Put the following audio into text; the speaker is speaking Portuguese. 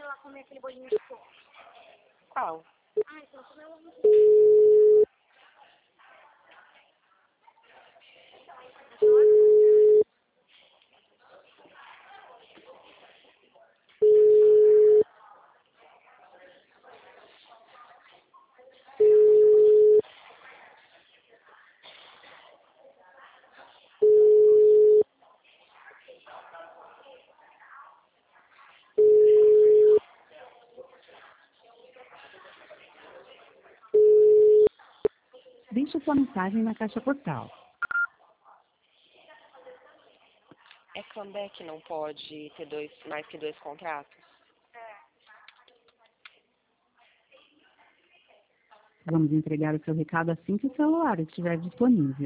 lá comer aquele bolinho de coco. Qual? Ai, você não comeu um. Deixe sua mensagem na caixa postal. É comeback não pode ter mais que 2 contratos? Vamos entregar o seu recado assim que o celular estiver disponível.